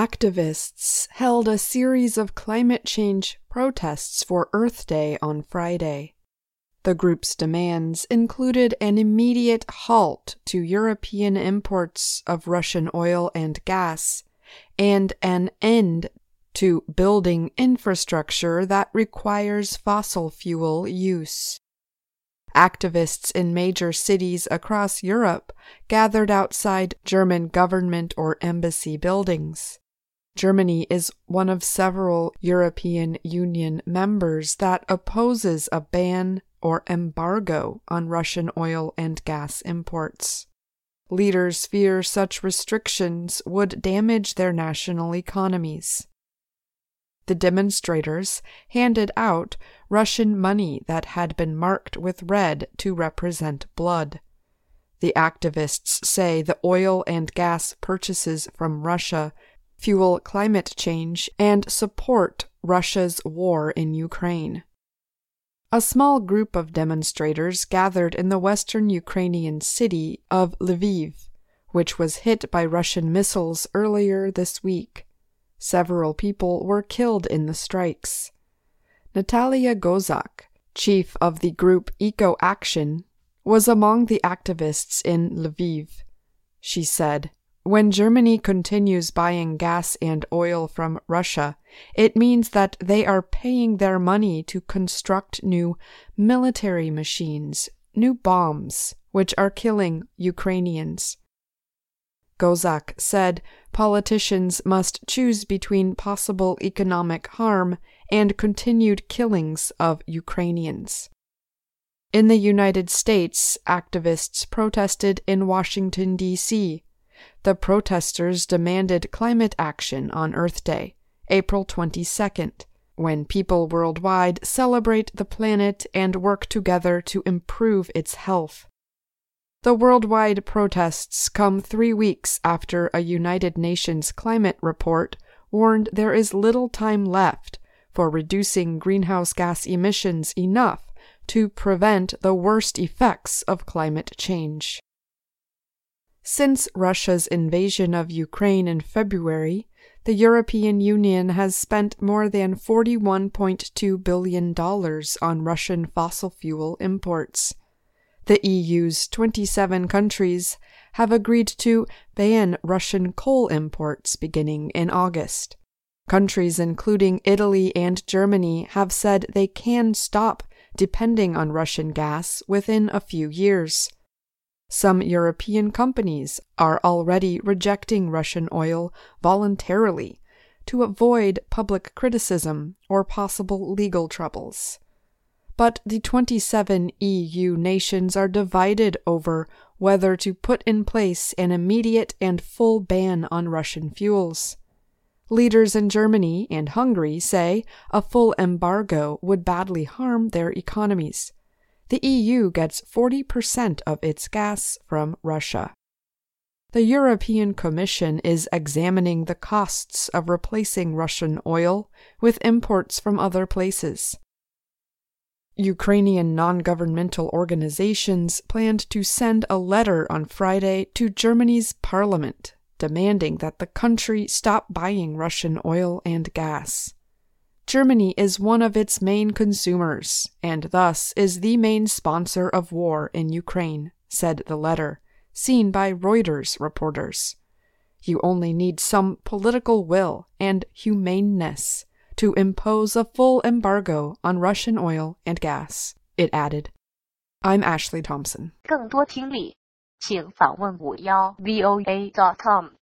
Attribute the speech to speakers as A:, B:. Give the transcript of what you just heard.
A: activists held a series of climate change protests for Earth Day on Friday. The group's demands included an immediate halt to European imports of Russian oil and gas, and an end to building infrastructure that requires fossil fuel use. Activists in major cities across Europe gathered outside German government or embassy buildings. Germany is one of several European Union members that opposes a ban or embargo on Russian oil and gas imports. Leaders fear such restrictions would damage their national economies. The demonstrators handed out Russian money that had been marked with red to represent blood. The activists say the oil and gas purchases from Russia fuel climate change and support Russia's war in Ukraine. A small group of demonstrators gathered in the western Ukrainian city of Lviv, which was hit by Russian missiles earlier this week. Several people were killed in the strikes. Natalia Gozak, chief of the group Eco Action, was among the activists in Lviv. She said, "When Germany continues buying gas and oil from Russia, it means that they are paying their money to construct new military machines, new bombs, which are killing Ukrainians." Gozak said politicians must choose between possible economic harm and continued killings of Ukrainians. In the United States, activists protested in Washington, D.C. The protesters demanded climate action on Earth Day, April 22nd, when people worldwide celebrate the planet and work together to improve its health. The worldwide protests come 3 weeks after a United Nations climate report warned there is little time left for reducing greenhouse gas emissions enough to prevent the worst effects of climate change. Since Russia's invasion of Ukraine in February, the European Union has spent more than $41.2 billion on Russian fossil fuel imports. The EU's 27 countries have agreed to ban Russian coal imports beginning in August. Countries including Italy and Germany have said they can stop depending on Russian gas within a few years. Some European companies are already rejecting Russian oil voluntarily to avoid public criticism or possible legal troubles. But the 27 EU nations are divided over whether to put in place an immediate and full ban on Russian fuels. Leaders in Germany and Hungary say a full embargo would badly harm their economies. The EU gets 40% of its gas from Russia. The European Commission is examining the costs of replacing Russian oil with imports from other places. Ukrainian non-governmental organizations planned to send a letter on Friday to Germany's parliament, demanding that the country stop buying Russian oil and gas. Germany is one of its main consumers, and thus is the main sponsor of war in Ukraine, said the letter, seen by Reuters reporters. You only need some political will and humaneness to impose a full embargo on Russian oil and gas, it added. I'm Ashley Thompson.
B: 更多听力，请访问51voa.com。